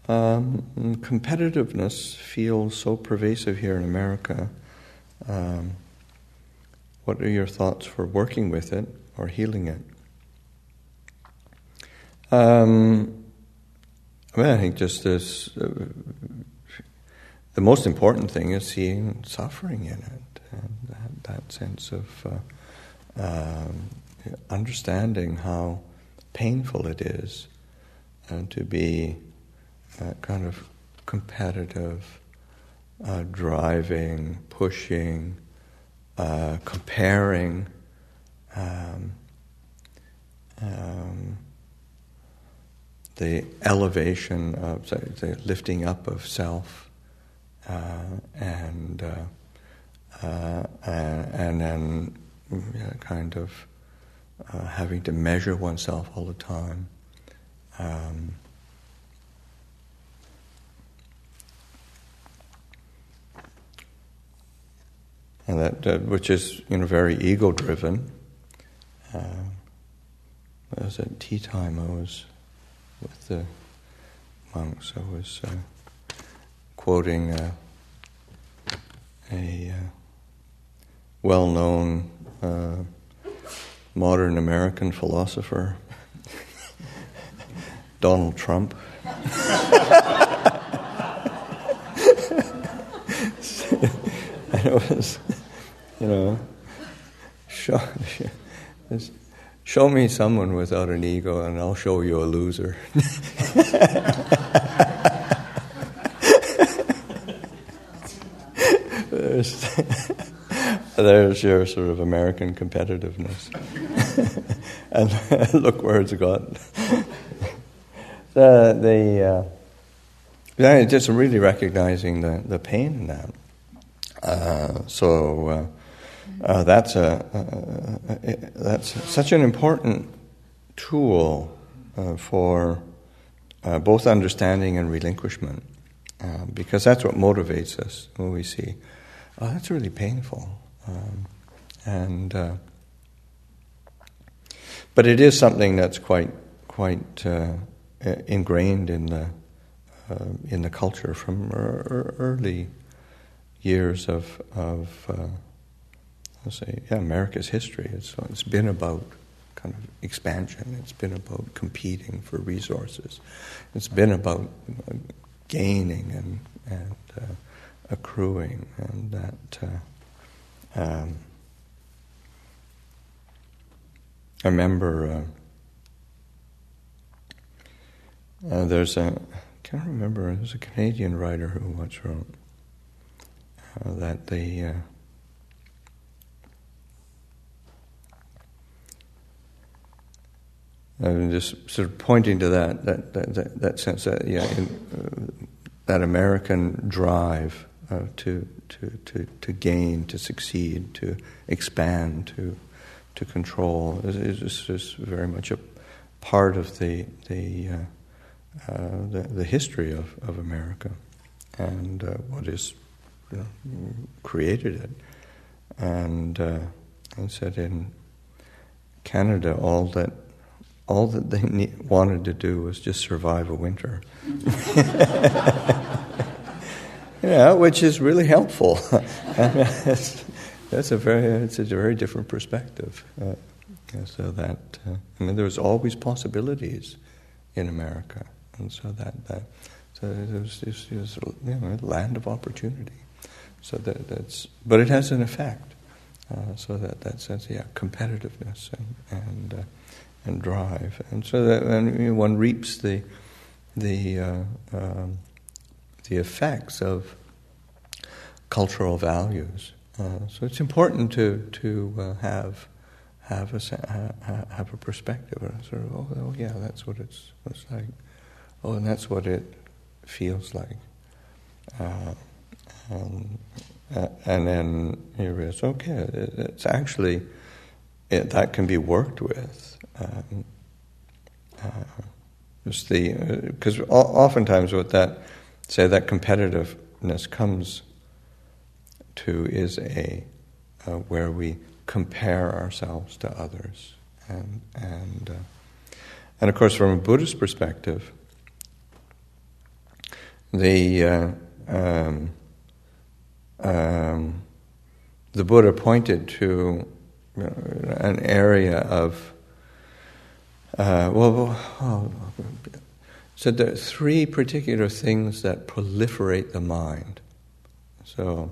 competitiveness feels so pervasive here in America. What are your thoughts for working with it or healing it? I think just this, the most important thing is seeing suffering in it, and that sense of understanding how painful it is to be kind of competitive, driving, pushing, comparing, the elevation of the lifting up of self, and then kind of having to measure oneself all the time. And that which is very ego-driven. I was at tea time. I was with the monks. I was quoting a well-known modern American philosopher, Donald Trump. And it was, show me someone without an ego and I'll show you a loser. There's your sort of American competitiveness. And look where it's got. Just really recognizing the pain in that. That's such an important tool for both understanding and relinquishment, because that's what motivates us when we see, oh, that's really painful, but it is something that's quite ingrained in the culture from early years of America's history. It's been about kind of expansion. It's been about competing for resources. It's been about gaining and accruing, and that. I remember there's a Canadian writer who once wrote that they just sort of pointing to that sense that that American drive to gain, to succeed, to expand, to control is just very much a part of the history of America, and what is created it. And said in Canada, all that they wanted to do was just survive a winter. Which is really helpful. It's a very different perspective. So that there was always possibilities in America, and so that there was this land of opportunity. So but it has an effect. So that sense, competitiveness and drive, and so that one reaps the effects of cultural values. So it's important to have a perspective, sort of that's what it's like, and that's what it feels like, and then you realize, it's actually that can be worked with. Because oftentimes what that competitiveness comes to is where we compare ourselves to others, and of course from a Buddhist perspective, the Buddha pointed to an area of so there are three particular things that proliferate the mind. So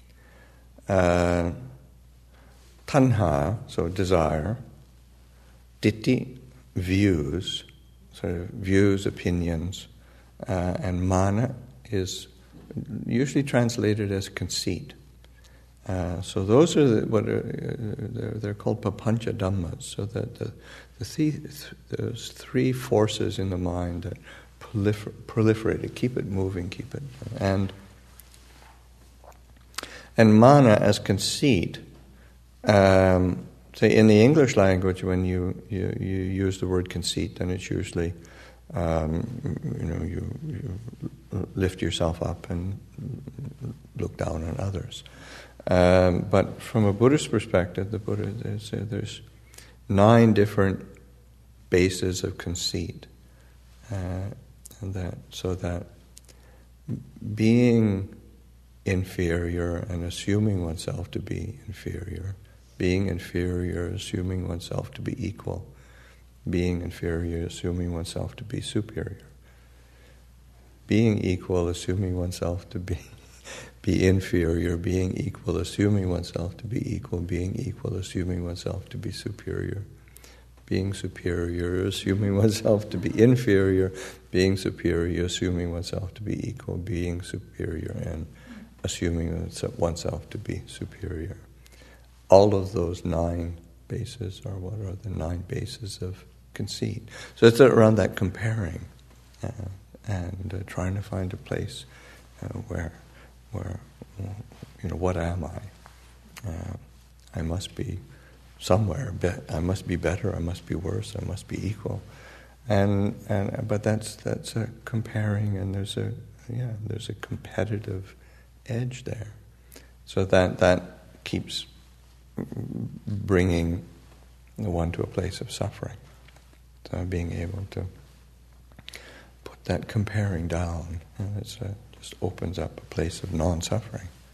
tanha, so desire; ditthi, views, sort of views, opinions, and mana is usually translated as conceit. So those are they're called papancha dhammas. So that those three forces in the mind that proliferate it, keep it moving, keep it, and mana as conceit. Say in the English language, when you use the word conceit, then it's usually you lift yourself up and look down on others. But from a Buddhist perspective, the Buddha there's 9 different bases of conceit, and that being inferior and assuming oneself to be inferior, being inferior, assuming oneself to be equal, being inferior, assuming oneself to be superior, being equal, assuming oneself to be inferior, being equal, assuming oneself to be equal, being equal, assuming oneself to be superior, being superior, assuming oneself to be inferior, being superior, assuming oneself to be equal, being superior, and assuming oneself to be superior. All of those 9 bases are what are the 9 bases of conceit. So it's around that comparing and trying to find a place where what am I? I must be somewhere. I must be better. I must be worse. I must be equal. But that's a comparing, and there's a competitive edge there. So that keeps bringing one to a place of suffering. So being able to put that comparing down, and it just opens up a place of non-suffering.